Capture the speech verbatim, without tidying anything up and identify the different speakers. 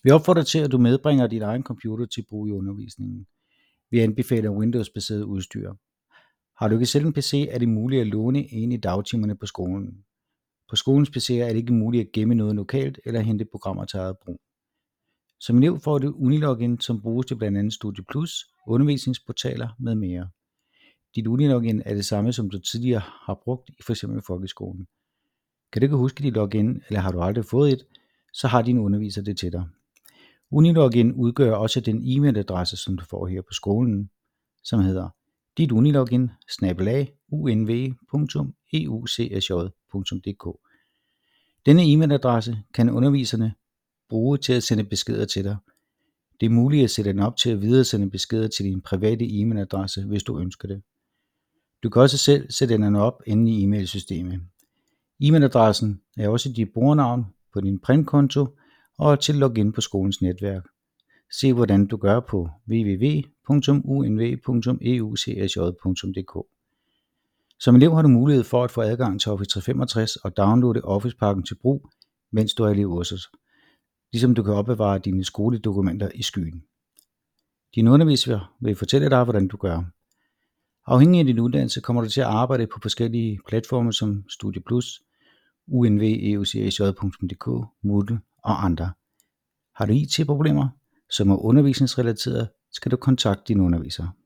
Speaker 1: Vi opfordrer til, at du medbringer din egen computer til brug i undervisningen. Vi anbefaler Windows-baseret udstyr. Har du ikke selv en P C, er det muligt at låne en i dagtimerne på skolen. På skolens P C'er er det ikke muligt at gemme noget lokalt eller hente programmer til eget brug. Som elev får du Unilogin, som bruges til blandt andet Studie Plus, undervisningsportaler med mere. Dit Unilogin er det samme, som du tidligere har brugt i f.eks. folkeskolen. Kan du ikke huske dit login, eller har du aldrig fået et, så har din underviser det til dig. Unilogin udgør også den e-mailadresse, som du får her på skolen, som hedder ditunilogin bindestreg u n v punktum e u c s j punktum d k. Denne e-mailadresse kan underviserne bruge til at sende beskeder til dig. Det er muligt at sætte den op til at videresende beskeder til din private e-mailadresse, hvis du ønsker det. Du kan også selv sætte den op inde i e-mailsystemet. E-mailadressen er også dit brugernavn på din printkonto og til login på skolens netværk. Se hvordan du gør på w w w punktum u n v punktum e u c s j punktum d k. Som elev har du mulighed for at få adgang til Office tre hundrede femogtres og downloade Office-pakken til brug, mens du er elev hos os, ligesom du kan opbevare dine skoledokumenter i skyen. Din underviser vil fortælle dig, hvordan du gør. Afhængig af din uddannelse kommer du til at arbejde på forskellige platforme som Studie Plus, U N V E U C S J punktum d k, Moodle og andre. Har du I T-problemer, som er undervisningsrelateret, skal du kontakte din underviser.